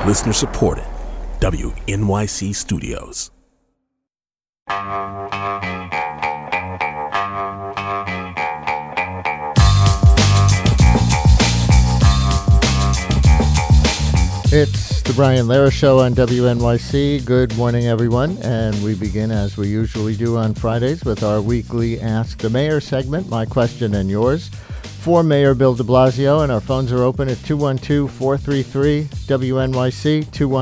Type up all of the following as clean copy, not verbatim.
Listener supported. WNYC Studios. It's the Brian Lehrer Show on WNYC. Good morning, everyone. And we begin, as we usually do on Fridays, with our weekly Ask the Mayor segment, my question and yours, for Mayor Bill de Blasio. And our phones are open at 212-433-WNYC,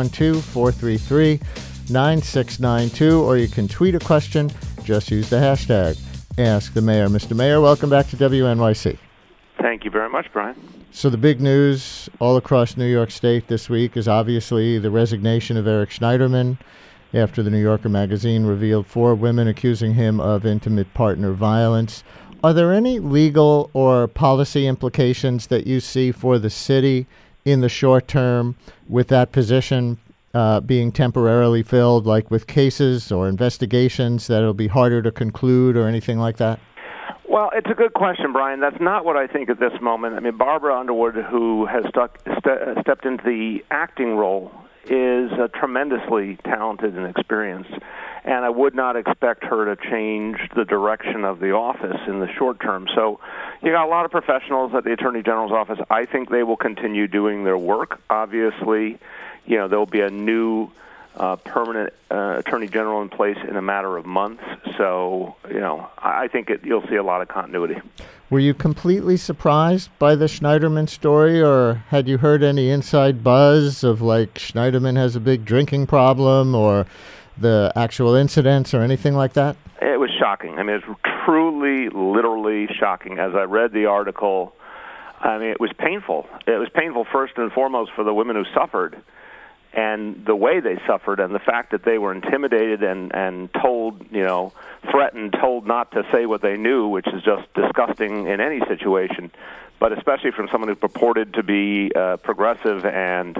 212-433-9692. Or you can tweet a question. Just use the hashtag Ask the Mayor. Mr. Mayor, welcome back to WNYC. Thank you very much, Brian. So the big news all across New York State this week is obviously the resignation of Eric Schneiderman after the New Yorker magazine revealed 4 women accusing him of intimate partner violence. Are there any legal or policy implications that you see for the city in the short term with that position being temporarily filled, like with cases or investigations that it'll be harder to conclude or anything like that? Well, it's a good question, Brian. That's not what I think at this moment. I mean, Barbara Underwood, who has stepped into the acting role, is tremendously talented and experienced, and I would not expect her to change the direction of the office in the short term. So you got a lot of professionals at the Attorney General's office. I think they will continue doing their work. Obviously, you know, there will be a new permanent Attorney General in place in a matter of months. So, you know, I think you'll see a lot of continuity. Were you completely surprised by the Schneiderman story, or had you heard any inside buzz of, like, Schneiderman has a big drinking problem or the actual incidents or anything like that? It was shocking. I mean, it was truly, literally shocking. As I read the article, I mean, it was painful. It was painful first and foremost for the women who suffered, and the way they suffered, and the fact that they were intimidated and told, you know, threatened, told not to say what they knew, which is just disgusting in any situation, but especially from someone who purported to be progressive and,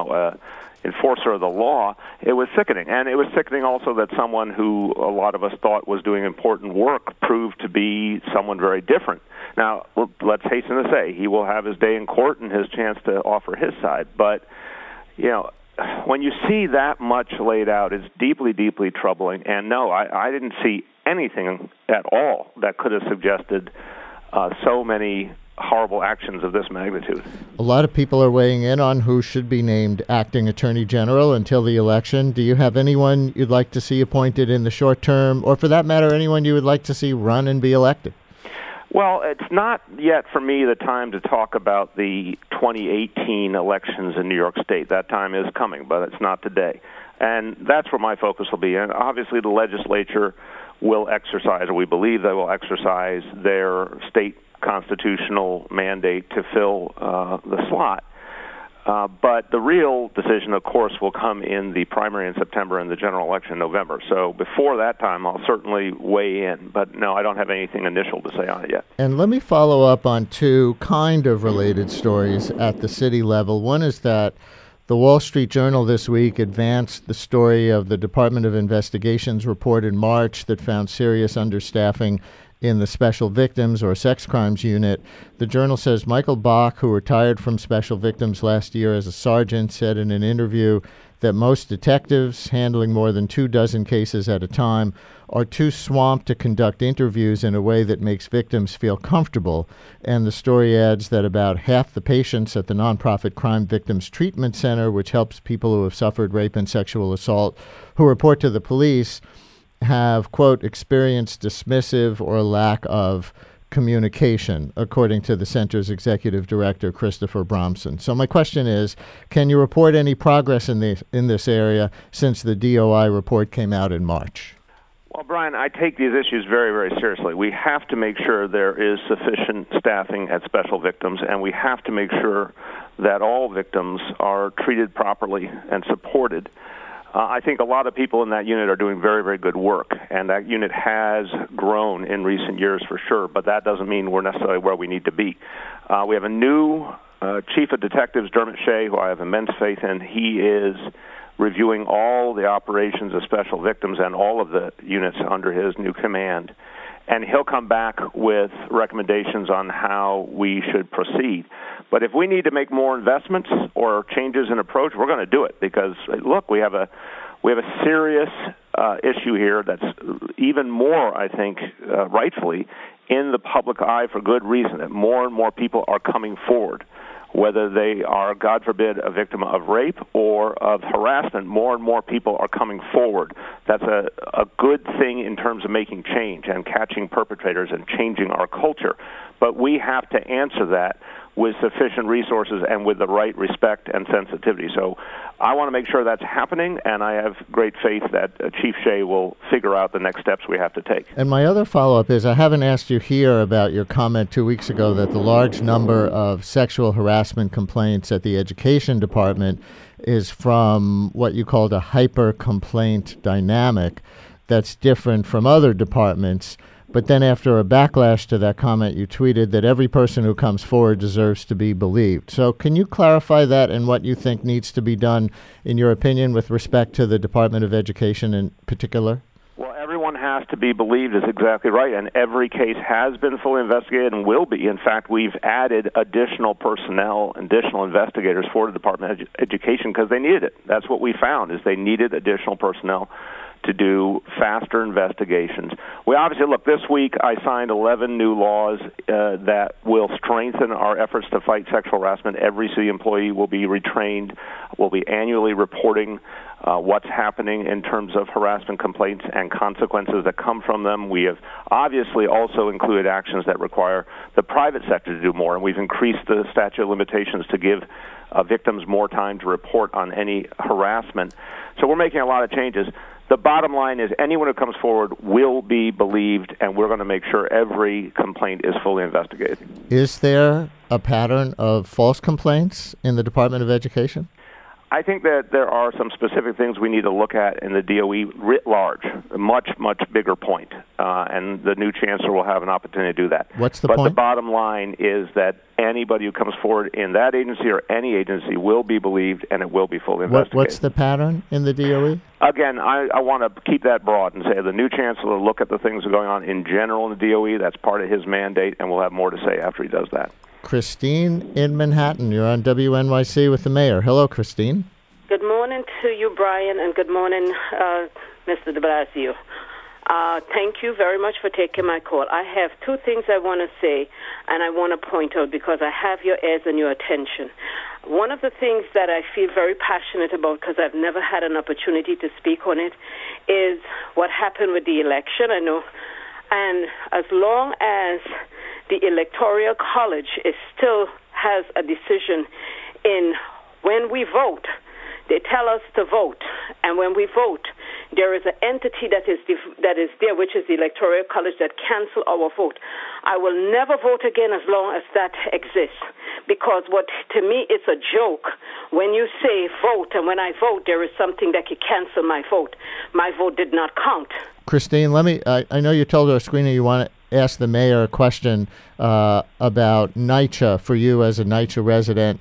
enforcer of the law. It was sickening. And it was sickening also that someone who a lot of us thought was doing important work proved to be someone very different. Now, let's hasten to say, he will have his day in court and his chance to offer his side, but, you know, when you see that much laid out, it's deeply, deeply troubling. And no, I didn't see anything at all that could have suggested so many horrible actions of this magnitude. A lot of people are weighing in on who should be named acting Attorney General until the election. Do you have anyone you'd like to see appointed in the short term, or for that matter, anyone you would like to see run and be elected? Well, it's not yet for me the time to talk about the 2018 elections in New York State. That time is coming, but it's not today. And that's where my focus will be. And obviously the legislature will exercise, or we believe they will exercise, their state constitutional mandate to fill the slot. But the real decision, of course, will come in the primary in September and the general election in November. So before that time, I'll certainly weigh in. But no, I don't have anything initial to say on it yet. And let me follow up on 2 kind of related stories at the city level. One is that the Wall Street Journal this week advanced the story of the Department of Investigation's report in March that found serious understaffing in the Special Victims or Sex Crimes Unit. The Journal says Michael Bach, who retired from Special Victims last year as a sergeant, said in an interview that most detectives handling more than 24 cases at a time are too swamped to conduct interviews in a way that makes victims feel comfortable. And the story adds that about half the patients at the nonprofit Crime Victims Treatment Center, which helps people who have suffered rape and sexual assault who report to the police, have, quote, experienced dismissive or lack of communication, according to the center's executive director, Christopher Bromson. So my question is, can you report any progress in this area since the DOI report came out in March? Well, Brian, I take these issues very, very seriously. We have to make sure there is sufficient staffing at Special Victims, and we have to make sure that all victims are treated properly and supported. I think a lot of people in that unit are doing very, very good work, and that unit has grown in recent years for sure, but that doesn't mean we're necessarily where we need to be. We have a new chief of detectives, Dermot Shea, who I have immense faith in. He is reviewing all the operations of Special Victims and all of the units under his new command. And he'll come back with recommendations on how we should proceed. But if we need to make more investments or changes in approach, we're going to do it because, look, we have a serious issue here that's even more, I think, rightfully, in the public eye for good reason, that more and more people are coming forward. Whether they are, God forbid, a victim of rape or of harassment, more and more people are coming forward. That's a good thing in terms of making change and catching perpetrators and changing our culture. But we have to answer that with sufficient resources and with the right respect and sensitivity. So I want to make sure that's happening, and I have great faith that Chief Shea will figure out the next steps we have to take. And my other follow-up is, I haven't asked you here about your comment 2 weeks ago that the large number of sexual harassment complaints at the Education Department is from what you called a hyper-complaint dynamic that's different from other departments. But then after a backlash to that comment, you tweeted that every person who comes forward deserves to be believed. So can you clarify that and what you think needs to be done, in your opinion, with respect to the Department of Education in particular? Well, everyone has to be believed is exactly right, and every case has been fully investigated and will be. In fact, we've added additional personnel, additional investigators for the Department of Education because they needed it. That's what we found, is they needed additional personnel to do faster investigations. We obviously, look, this week I signed 11 new laws that will strengthen our efforts to fight sexual harassment. Every city employee will be retrained, will be annually reporting what's happening in terms of harassment complaints and consequences that come from them. We have obviously also included actions that require the private sector to do more, and we've increased the statute of limitations to give victims more time to report on any harassment. So we're making a lot of changes. The bottom line is anyone who comes forward will be believed, and we're going to make sure every complaint is fully investigated. Is there a pattern of false complaints in the Department of Education? I think that there are some specific things we need to look at in the DOE writ large, a much, much bigger point, and the new chancellor will have an opportunity to do that. What's the point? But the bottom line is that anybody who comes forward in that agency or any agency will be believed, and it will be fully investigated. What's the pattern in the DOE? Again, I want to keep that broad and say the new chancellor will look at the things that are going on in general in the DOE. That's part of his mandate, and we'll have more to say after he does that. Christine in Manhattan, you're on WNYC with the mayor. Hello, Christine. Good morning to you, Brian, and good morning, Mr. de Blasio. Thank you very much for taking my call. I have two things I want to say, and I want to point out because I have your ears and your attention. One of the things that I feel very passionate about, because I've never had an opportunity to speak on it, is what happened with the election. I know, and as long as the Electoral College still has a decision in when we vote, they tell us to vote, and when we vote, there is an entity that is there, which is the Electoral College, that cancel our vote. I will never vote again as long as that exists, because to me it's a joke when you say vote, and when I vote, there is something that can cancel my vote. My vote did not count. Christine, I know you told our screener you want to ask the mayor a question about NYCHA for you as a NYCHA resident.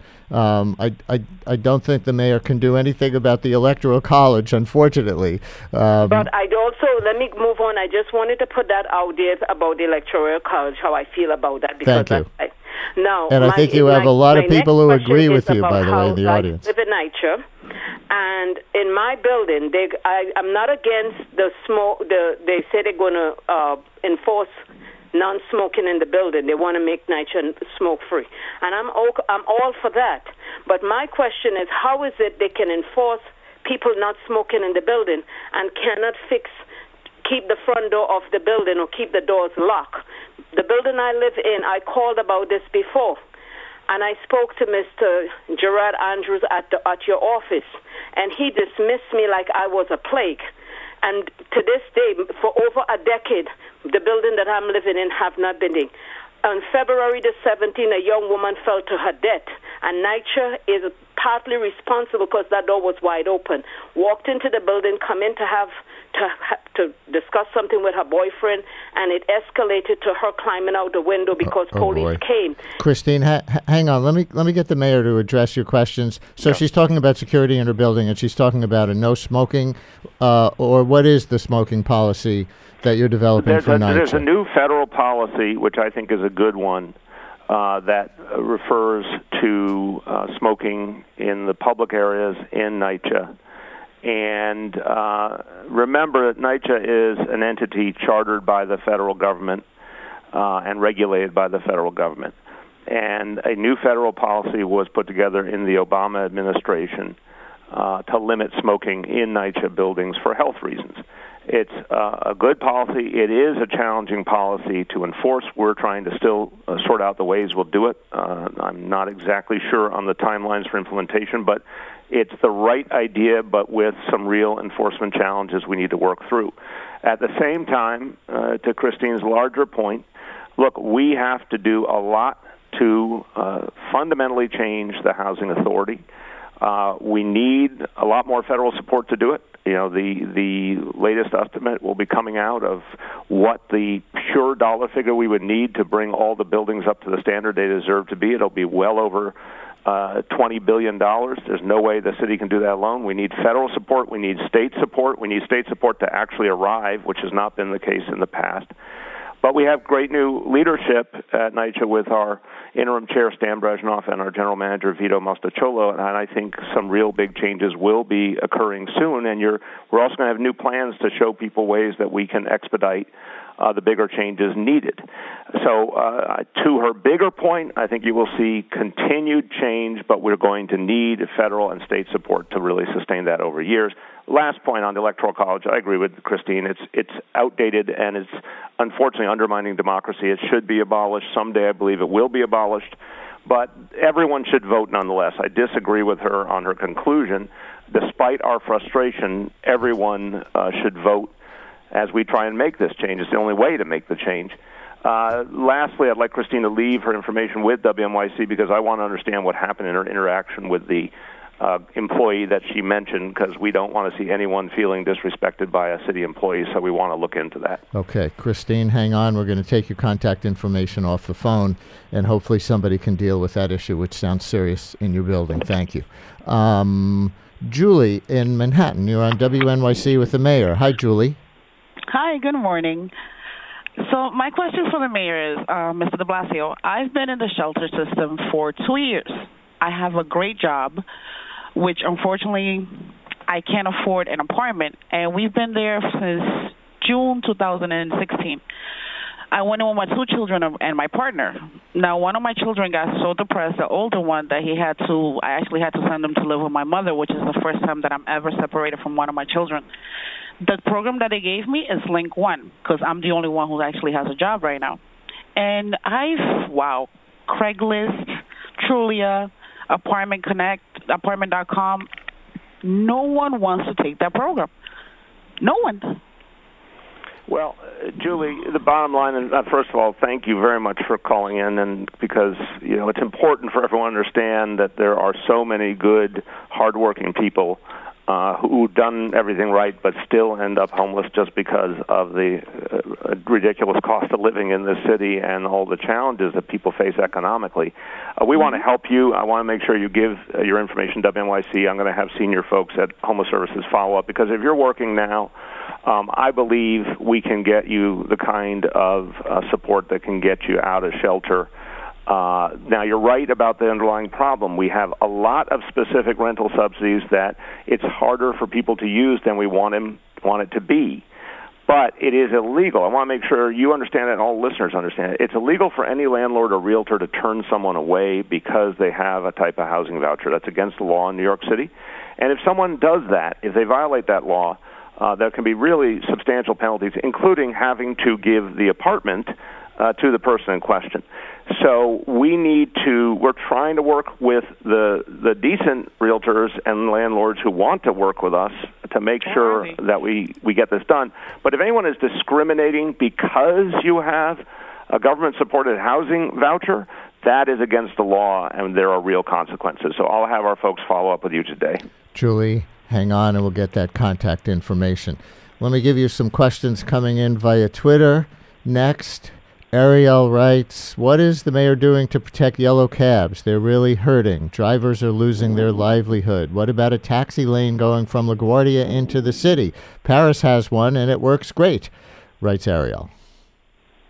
I don't think the mayor can do anything about the Electoral College, unfortunately. But I'd also, let me move on. I just wanted to put that out there about the Electoral College, how I feel about that. Because thank you. Now, and I think you have a lot of people who agree with you, by the way, in the audience. I live in NYCHA, and in my building, I'm not against the smoke. They say they're going to enforce non-smoking in the building. They want to make NYCHA smoke-free, and I'm all for that. But my question is, how is it they can enforce people not smoking in the building and cannot keep the front door of the building or keep the doors locked? The building I live in, I called about this before, and I spoke to Mr. Gerard Andrews at your office, and he dismissed me like I was a plague. And to this day, for over a decade, the building that I'm living in have not been in. On February the 17th, a young woman fell to her death, and NYCHA is partly responsible because that door was wide open. Walked into the building, come in to discuss something with her boyfriend, and it escalated to her climbing out the window because police came. Christine, hang on. Let me get the mayor to address your questions. So she's talking about security in her building, and she's talking about a no smoking, or what is the smoking policy that you're developing for NYCHA? There's a new federal policy, which I think is a good one, that refers to smoking in the public areas in NYCHA. And remember that NYCHA is an entity chartered by the federal government and regulated by the federal government. And a new federal policy was put together in the Obama administration to limit smoking in NYCHA buildings for health reasons. It's a good policy. It is a challenging policy to enforce. We're trying to still sort out the ways we'll do it. I'm not exactly sure on the timelines for implementation, but it's the right idea, but with some real enforcement challenges we need to work through. At the same time, to Christine's larger point, look, we have to do a lot to fundamentally change the housing authority. We need a lot more federal support to do it. You know, the latest estimate will be coming out of what the pure dollar figure we would need to bring all the buildings up to the standard they deserve to be. It'll be well over $20 billion. There's no way the city can do that alone. We need federal support. We need state support. We need state support to actually arrive, which has not been the case in the past. But we have great new leadership at NYCHA with our interim chair, Stan Brezhnev, and our general manager, Vito Mostacciolo, and I think some real big changes will be occurring soon. And we're also going to have new plans to show people ways that we can expedite the bigger changes needed. So to her bigger point, I think you will see continued change, but we're going to need federal and state support to really sustain that over years. Last point on the Electoral College, I agree with Christine. It's outdated and it's unfortunately undermining democracy. It should be abolished. Someday I believe it will be abolished. But everyone should vote nonetheless. I disagree with her on her conclusion. Despite our frustration, everyone should vote as we try and make this change. It's the only way to make the change. Lastly, I'd like Christine to leave her information with WNYC because I want to understand what happened in her interaction with the employee that she mentioned, because we don't want to see anyone feeling disrespected by a city employee, so we want to look into that. Okay, Christine, hang on. We're going to take your contact information off the phone, and hopefully somebody can deal with that issue, which sounds serious in your building. Thank you. Julie in Manhattan, you're on WNYC with the mayor. Hi, Julie. Hi, good morning. So my question for the mayor is, Mr. de Blasio, I've been in the shelter system for 2 years. I have a great job, which unfortunately I can't afford an apartment, and we've been there since June 2016. I went in with my 2 children and my partner. Now, one of my children got so depressed, the older one, that I actually had to send him to live with my mother, which is the first time that I'm ever separated from one of my children. The program that they gave me is Link One, because I'm the only one who actually has a job right now. And Craigslist, Trulia, Apartment Connect, Apartment.com, no one wants to take that program. No one. Well, Julie, the bottom line is, first of all, thank you very much for calling in, and because it's important for everyone to understand that there are so many good, hardworking people who've done everything right but still end up homeless just because of the ridiculous cost of living in this city and all the challenges that people face economically. We want to help you. I want to make sure you give your information to WNYC. I'm going to have senior folks at Homeless Services follow up, because if you're working now, I believe we can get you the kind of support that can get you out of shelter. Now, you're right about the underlying problem. We have a lot of specific rental subsidies that it's harder for people to use than we want it to be. But it is illegal. I want to make sure you understand that and all listeners understand it. It's illegal for any landlord or realtor to turn someone away because they have a type of housing voucher. That's against the law in New York City. And if someone does that, if they violate that law, there can be really substantial penalties, including having to give the apartment to the person in question. So we're trying to work with the decent realtors and landlords who want to work with us to make sure that we get this done. But if anyone is discriminating because you have a government-supported housing voucher, that is against the law, and there are real consequences. So I'll have our folks follow up with you today. Julie, hang on, and we'll get that contact information. Let me give you some questions coming in via Twitter. Next, Ariel writes, what is the mayor doing to protect yellow cabs? They're really hurting. Drivers are losing their livelihood. What about a taxi lane going from LaGuardia into the city? Paris has one, and it works great, writes Ariel.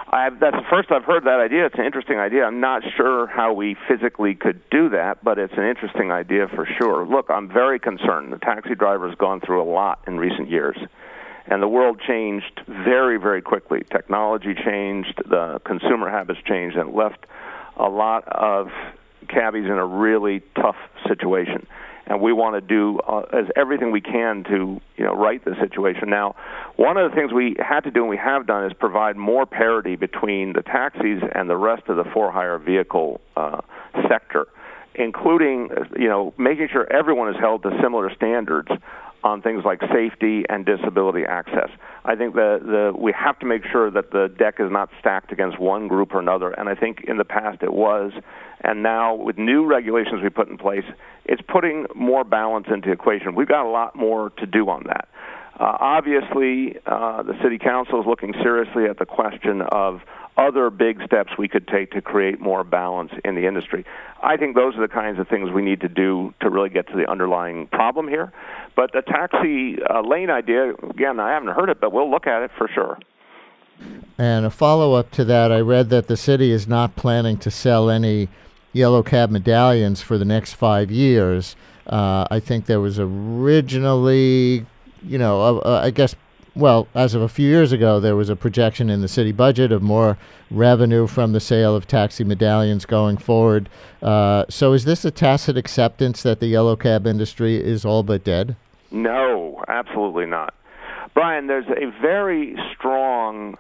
That's the first I've heard that idea. It's an interesting idea. I'm not sure how we physically could do that, but it's an interesting idea for sure. Look, I'm very concerned. The taxi driver has gone through a lot in recent years, and the world changed very, very quickly. Technology changed, the consumer habits changed, and it left a lot of cabbies in a really tough situation. And we want to do everything we can to, right the situation. Now, one of the things we had to do and we have done is provide more parity between the taxis and the rest of the for-hire vehicle sector, including, making sure everyone is held to similar standards on things like safety and disability access. I think we have to make sure that the deck is not stacked against one group or another, and I think in the past it was. And now with new regulations we put in place, it's putting more balance into the equation. We've got a lot more to do on that. Obviously, the City Council is looking seriously at the question of other big steps we could take to create more balance in the industry. I think those are the kinds of things we need to do to really get to the underlying problem here. But the taxi lane idea, again, I haven't heard it, but we'll look at it for sure. And a follow-up to that, I read that the city is not planning to sell any yellow cab medallions for the next 5 years. I think there was originally, I guess, well, as of a few years ago, there was a projection in the city budget of more revenue from the sale of taxi medallions going forward. So is this a tacit acceptance that the yellow cab industry is all but dead? No, absolutely not. Brian, there's a very strong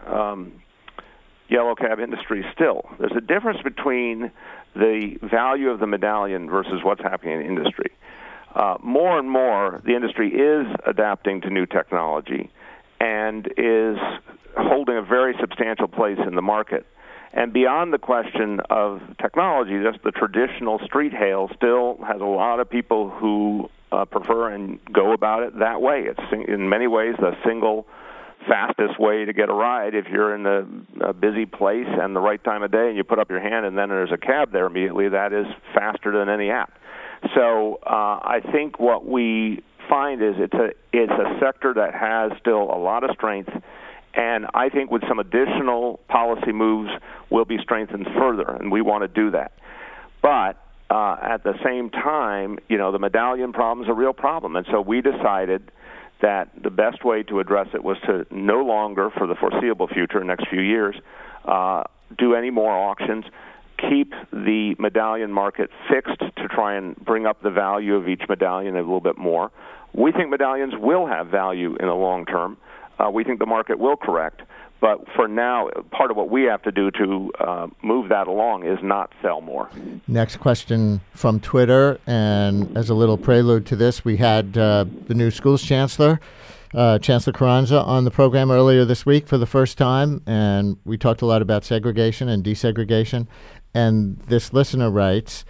yellow cab industry still. There's a difference between the value of the medallion versus what's happening in the industry. More and more, the industry is adapting to new technology and is holding a very substantial place in the market. And beyond the question of technology, just the traditional street hail still has a lot of people who prefer and go about it that way. It's in many ways the single fastest way to get a ride. If you're in a busy place and the right time of day and you put up your hand and then there's a cab there immediately, that is faster than any app. So I think what we find is it's a sector that has still a lot of strength, and I think with some additional policy moves will be strengthened further, and we want to do that. But at the same time, the medallion problem is a real problem, and so we decided that the best way to address it was to no longer, for the foreseeable future, next few years, do any more auctions, keep the medallion market fixed to try and bring up the value of each medallion a little bit more. We think medallions will have value in the long term. We think the market will correct. But for now, part of what we have to do to move that along is not sell more. Next question from Twitter, and as a little prelude to this, we had the new schools chancellor, Chancellor Carranza, on the program earlier this week for the first time, and we talked a lot about segregation and desegregation. And this listener writes,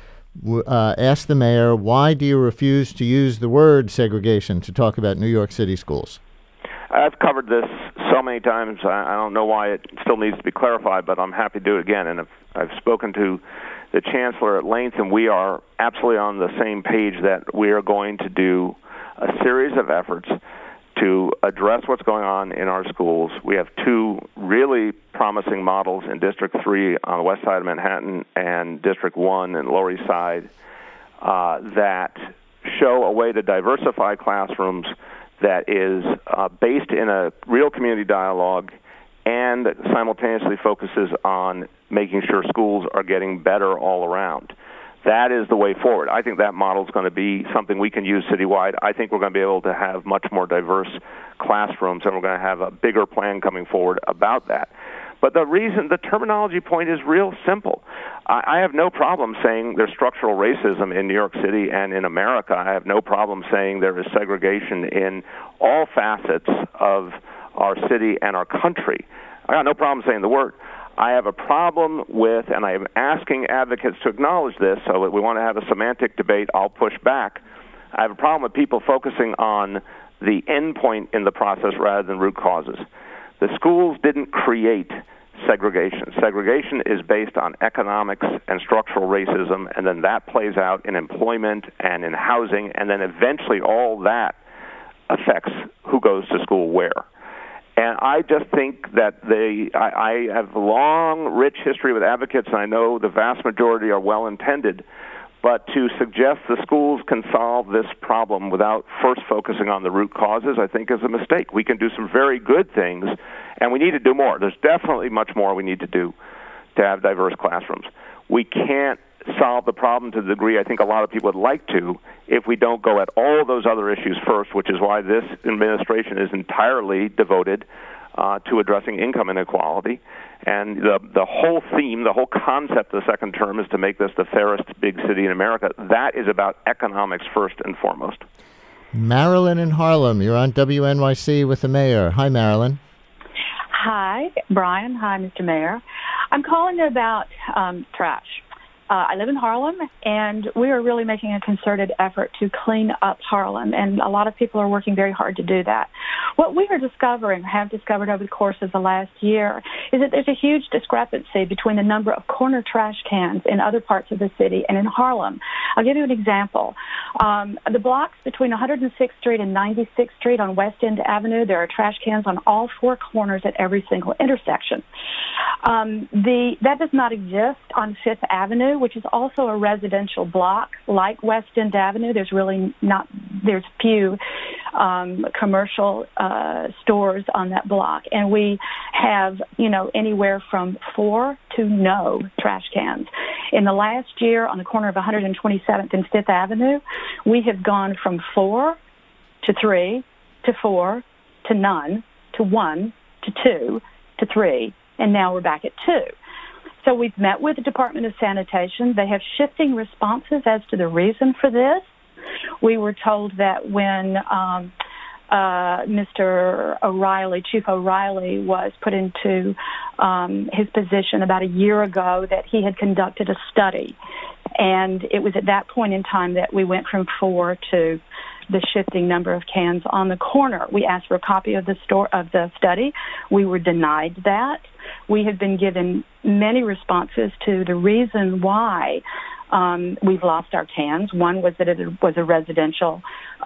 ask the mayor, why do you refuse to use the word segregation to talk about New York City schools? I've covered this so many times, I don't know why it still needs to be clarified, but I'm happy to do it again. And I've spoken to the chancellor at length, and we are absolutely on the same page that we are going to do a series of efforts to address what's going on in our schools. We have two really promising models in District 3 on the west side of Manhattan and District 1 in the Lower East Side that show a way to diversify classrooms that is based in a real community dialogue and simultaneously focuses on making sure schools are getting better all around. That is the way forward. I think that model is going to be something we can use citywide. I think we're going to be able to have much more diverse classrooms, and we're going to have a bigger plan coming forward about that. But the terminology point is real simple. I have no problem saying there's structural racism in New York City and in America. I have no problem saying there is segregation in all facets of our city and our country. I got no problem saying the word. I have a problem with, and I'm asking advocates to acknowledge this, so that we want to have a semantic debate, I'll push back. I have a problem with people focusing on the end point in the process rather than root causes. The schools didn't create segregation. Segregation is based on economics and structural racism, and then that plays out in employment and in housing, and then eventually all that affects who goes to school where. And I just think that I have a long, rich history with advocates, and I know the vast majority are well-intended, but to suggest the schools can solve this problem without first focusing on the root causes, I think is a mistake. We can do some very good things, and we need to do more. There's definitely much more we need to do to have diverse classrooms. We can't solve the problem to the degree I think a lot of people would like to if we don't go at all those other issues first, which is why this administration is entirely devoted to addressing income inequality. And the whole theme, the whole concept of the second term is to make this the fairest big city in America. That is about economics first and foremost. Marilyn in Harlem, you're on WNYC with the mayor. Hi, Marilyn. Hi, Brian. Hi, Mr. Mayor. I'm calling about trash. I live in Harlem, and we are really making a concerted effort to clean up Harlem, and a lot of people are working very hard to do that. What we are discovering, have discovered over the course of the last year, is that there's a huge discrepancy between the number of corner trash cans in other parts of the city and in Harlem. I'll give you an example. The blocks between 106th Street and 96th Street on West End Avenue, there are trash cans on all four corners at every single intersection. That does not exist on Fifth Avenue, which is also a residential block like West End Avenue. There's few commercial stores on that block, and we have anywhere from 4 to no trash cans. In the last year, on the corner of 127th and 5th Avenue, we have gone from 4 to 3 to 4 to none to 1 to 2 to 3, and now we're back at 2. So we've met with the Department of Sanitation. They have shifting responses as to the reason for this. We were told that when Mr. O'Reilly, Chief O'Reilly, was put into his position about a year ago, that he had conducted a study. And it was at that point in time that we went from 4 to the shifting number of cans on the corner. We asked for a copy of the study. We were denied that. We have been given many responses to the reason why we've lost our cans. One was that it was a residential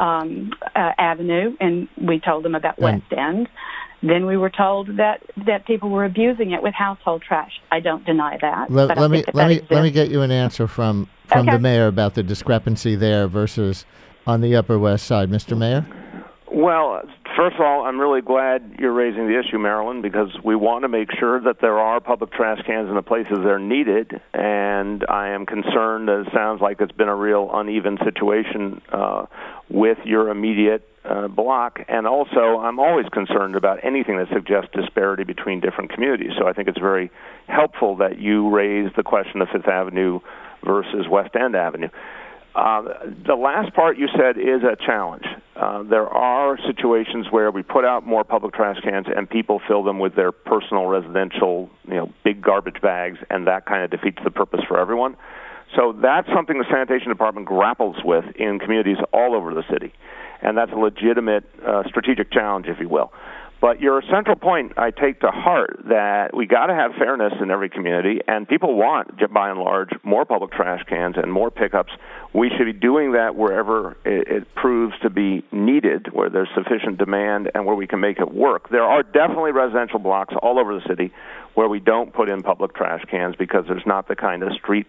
avenue, and we told them about West End. Then we were told that people were abusing it with household trash. I don't deny that. Let me get you an answer from the mayor about the discrepancy there versus on the Upper West Side, Mr. Mayor. Well, first of all, I'm really glad you're raising the issue, Marilyn, because we want to make sure that there are public trash cans in the places they're needed, and I am concerned that it sounds like it's been a real uneven situation with your immediate block, and also I'm always concerned about anything that suggests disparity between different communities, so I think it's very helpful that you raised the question of Fifth Avenue versus West End Avenue. The last part you said is a challenge. There are situations where we put out more public trash cans and people fill them with their personal residential, big garbage bags, and that kind of defeats the purpose for everyone. So that's something the sanitation department grapples with in communities all over the city, and that's a legitimate strategic challenge, if you will. But your central point I take to heart, that we got to have fairness in every community, and people want, by and large, more public trash cans and more pickups. We should be doing that wherever it proves to be needed, where there's sufficient demand and where we can make it work. There are definitely residential blocks all over the city where we don't put in public trash cans because there's not the kind of street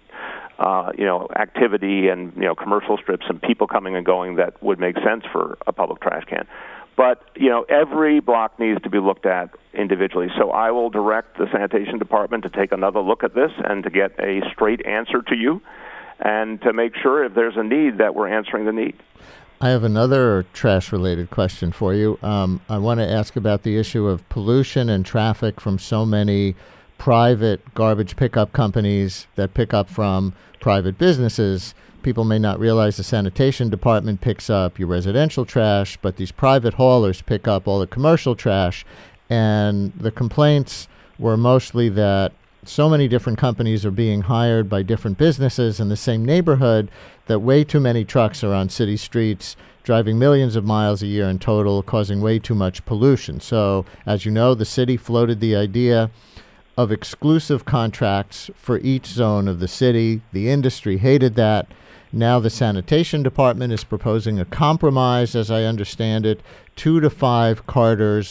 activity and commercial strips and people coming and going that would make sense for a public trash can. But, every block needs to be looked at individually. So I will direct the sanitation department to take another look at this and to get a straight answer to you and to make sure if there's a need that we're answering the need. I have another trash-related question for you. I want to ask about the issue of pollution and traffic from so many private garbage pickup companies that pick up from private businesses. People may not realize the sanitation department picks up your residential trash, but these private haulers pick up all the commercial trash. And the complaints were mostly that so many different companies are being hired by different businesses in the same neighborhood that way too many trucks are on city streets, driving millions of miles a year in total, causing way too much pollution. So, as you know, the city floated the idea of exclusive contracts for each zone of the city. The industry hated that. Now the sanitation department is proposing a compromise, as I understand it, 2 to 5 carters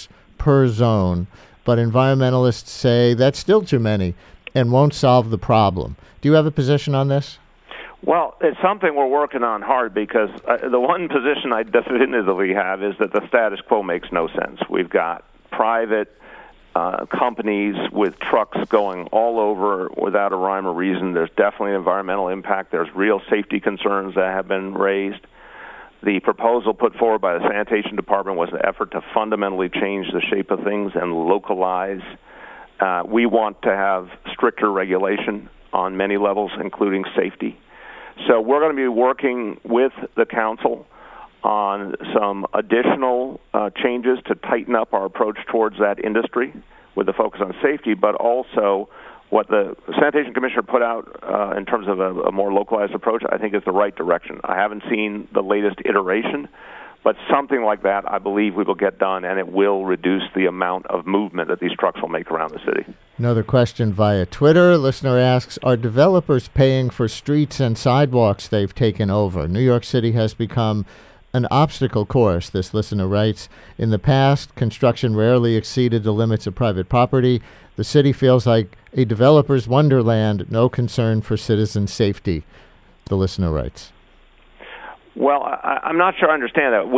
per zone, but environmentalists say that's still too many and won't solve the problem. Do you have a position on this? Well, it's something we're working on hard because the one position I definitively have is that the status quo makes no sense. We've got private companies with trucks going all over without a rhyme or reason. There's definitely environmental impact. There's real safety concerns that have been raised. The proposal put forward by the Sanitation Department was an effort to fundamentally change the shape of things and localize. We want to have stricter regulation on many levels, including safety. So we're going to be working with the council on some additional changes to tighten up our approach towards that industry with a focus on safety, but also what the Sanitation Commissioner put out in terms of a more localized approach, I think is the right direction. I haven't seen the latest iteration, but something like that I believe we will get done, and it will reduce the amount of movement that these trucks will make around the city. Another question via Twitter. Listener asks, are developers paying for streets and sidewalks they've taken over? New York City has become an obstacle course, this listener writes. In the past, construction rarely exceeded the limits of private property. The city feels like a developer's wonderland, no concern for citizen safety, the listener writes. Well, I'm not sure I understand that.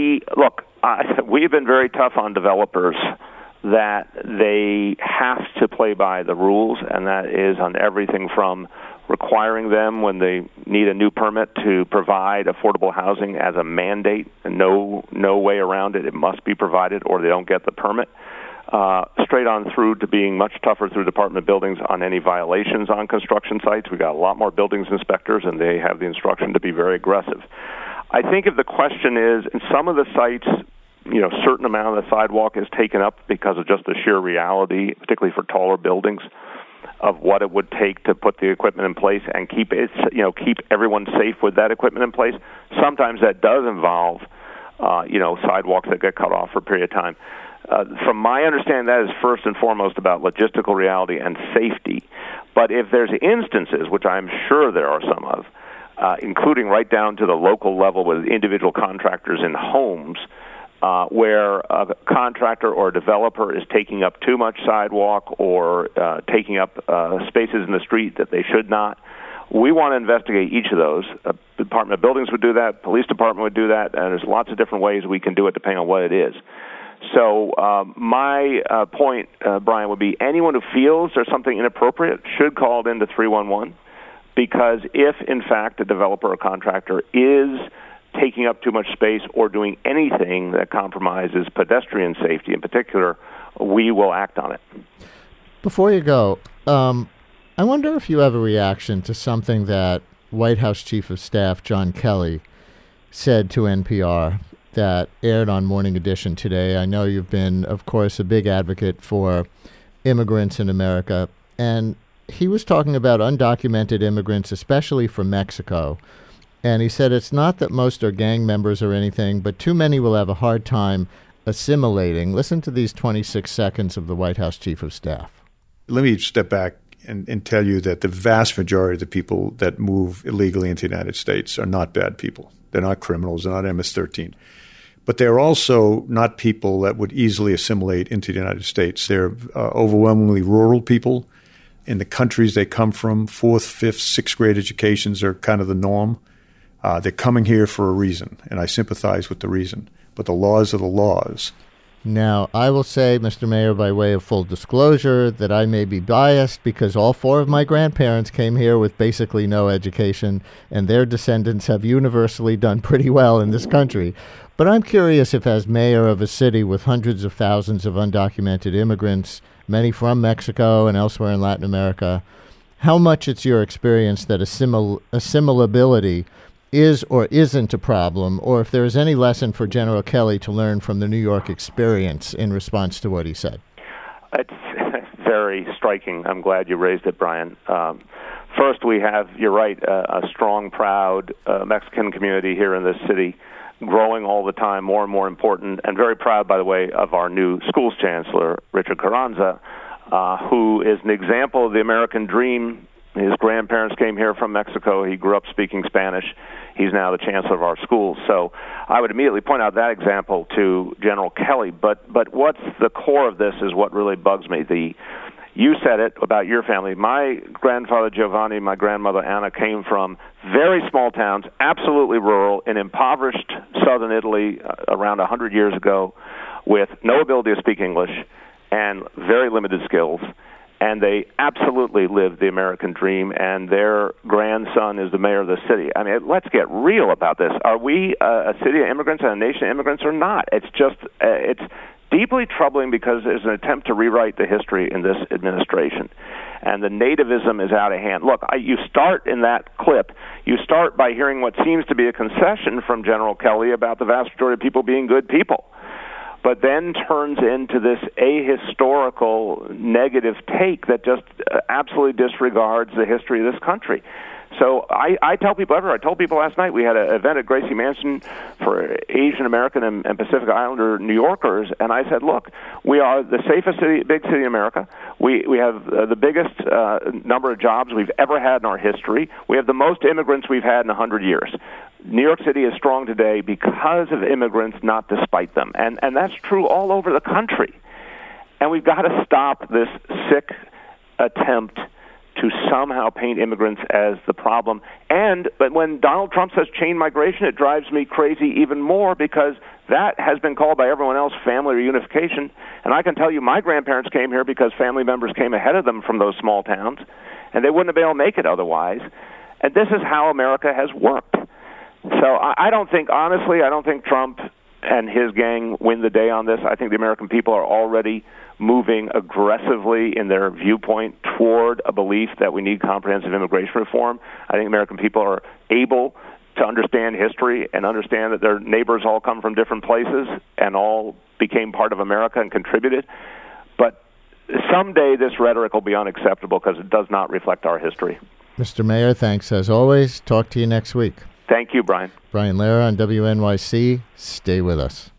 We've been very tough on developers that they have to play by the rules, and that is on everything from requiring them when they need a new permit to provide affordable housing as a mandate, and no way around it. It must be provided or they don't get the permit. Straight on through to being much tougher through Department of Buildings on any violations on construction sites. We've got a lot more buildings inspectors, and they have the instruction to be very aggressive. I think if the question is, in some of the sites, a certain amount of the sidewalk is taken up because of just the sheer reality, particularly for taller buildings, of what it would take to put the equipment in place and keep everyone safe with that equipment in place. Sometimes that does involve, sidewalks that get cut off for a period of time. From my understanding, that is first and foremost about logistical reality and safety. But if there's instances, which I'm sure there are some of, including right down to the local level with individual contractors in homes, where a contractor or a developer is taking up too much sidewalk or taking up spaces in the street that they should not, we want to investigate each of those. The Department of Buildings would do that, Police Department would do that, and there's lots of different ways we can do it depending on what it is. So my point, Brian, would be anyone who feels there's something inappropriate should call it into 311, because if, in fact, a developer or contractor is taking up too much space or doing anything that compromises pedestrian safety in particular, we will act on it. Before you go, I wonder if you have a reaction to something that White House Chief of Staff John Kelly said to NPR that aired on Morning Edition today. I know you've been, of course, a big advocate for immigrants in America, and he was talking about undocumented immigrants, especially from Mexico. And he said it's not that most are gang members or anything, but too many will have a hard time assimilating. Listen to these 26 seconds of the White House Chief of Staff. Let me step back and tell you that the vast majority of the people that move illegally into the United States are not bad people. They're not criminals. They're not MS-13. But they're also not people that would easily assimilate into the United States. They're overwhelmingly rural people. In the countries they come from, 4th, 5th, 6th grade educations are kind of the norm. They're coming here for a reason, and I sympathize with the reason. But the laws are the laws. Now, I will say, Mr. Mayor, by way of full disclosure, that I may be biased because all 4 of my grandparents came here with basically no education, and their descendants have universally done pretty well in this country. But I'm curious if, as mayor of a city with hundreds of thousands of undocumented immigrants, many from Mexico and elsewhere in Latin America, how much it's your experience that assimilability is or isn't a problem, or if there is any lesson for General Kelly to learn from the New York experience in response to what he said. It's very striking. I'm glad you raised it, Brian. First, we have, you're right, a strong, proud Mexican community here in this city, growing all the time, more and more important, and very proud, by the way, of our new schools chancellor, Richard Carranza, who is an example of the American dream. His grandparents came here from Mexico. He grew up speaking Spanish. He's now the chancellor of our schools. So I would immediately point out that example to General Kelly. But what's the core of this is what really bugs me. You said it about your family. My grandfather Giovanni, my grandmother Anna came from very small towns, absolutely rural, in impoverished southern Italy around 100 years ago, with no ability to speak English and very limited skills. And they absolutely lived the American dream, and their grandson is the mayor of the city. I mean, let's get real about this. Are we a city of immigrants and a nation of immigrants or not? It's just, it's deeply troubling because there's an attempt to rewrite the history in this administration. And the nativism is out of hand. Look, you start in that clip, you start by hearing what seems to be a concession from General Kelly about the vast majority of people being good people, but then turns into this ahistorical negative take that just absolutely disregards the history of this country. So I tell people everywhere. I told people last night we had an event at Gracie Mansion for Asian American and Pacific Islander New Yorkers, and I said, look, we are the safest big city in America. We have the biggest number of jobs we've ever had in our history. We have the most immigrants we've had in 100 years. New York City is strong today because of immigrants, not despite them. And that's true all over the country. And we've got to stop this sick attempt to somehow paint immigrants as the problem. But when Donald Trump says chain migration, it drives me crazy even more because that has been called by everyone else family reunification. And I can tell you my grandparents came here because family members came ahead of them from those small towns, and they wouldn't have been able to make it otherwise. And this is how America has worked. So I don't think, honestly, I don't think Trump and his gang win the day on this. I think the American people are already moving aggressively in their viewpoint toward a belief that we need comprehensive immigration reform. I think American people are able to understand history and understand that their neighbors all come from different places and all became part of America and contributed. But someday this rhetoric will be unacceptable because it does not reflect our history. Mr. Mayor, thanks as always. Talk to you next week. Thank you, Brian. Brian Lehrer on WNYC. Stay with us.